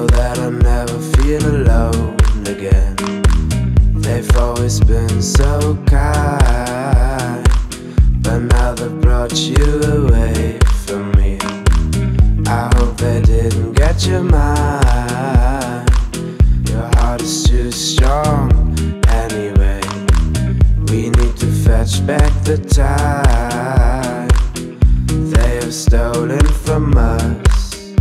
so that I never feel alone again. They've always been so kind, but now they've brought you away from me. I hope they didn't get your mind. Your heart is too strong anyway. We need to fetch back the time they have stolen from us.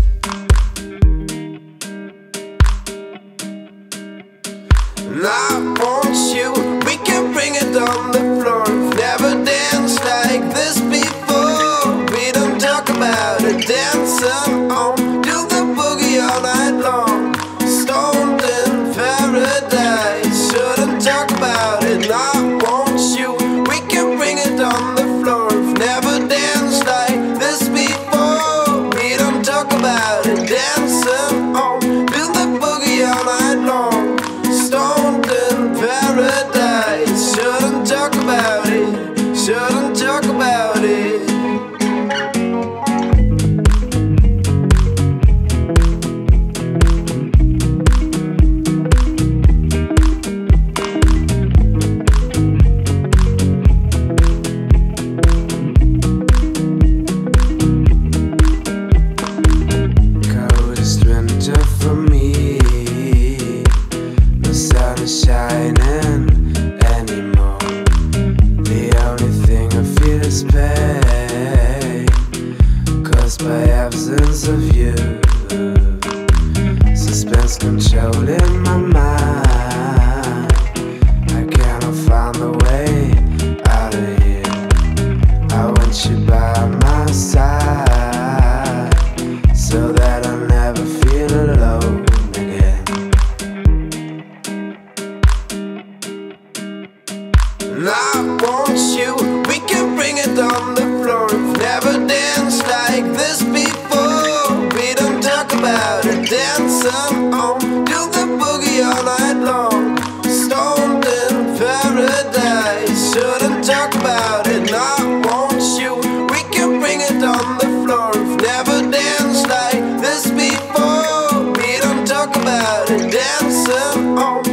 And I want you, we can bring it on the floor. We've never danced like this before. We don't talk about it, dancing on, do the boogie all night long. Stoned in paradise, shouldn't talk about it. And I want you, we can bring it on the floor. We've never danced like this before. We don't talk about it, dancing on, do the boogie all night long. Stoned in paradise, shouldn't talk about it, shouldn't talk about it. Coldest winter for me, the sun is shining anymore. The only thing I feel is pain, caused by absence of you. Suspense controlling my mind. I cannot find the way out of here. I want you by my side, so that I never feel alone again. And I want you, we can bring it on the floor. We've never danced like this before. We don't talk about it, dancing on, do the boogie all night long. Stoned in paradise, shouldn't talk about it. And I want you, we can bring it on the floor. We've never danced like this before. We don't talk about it, dancing on,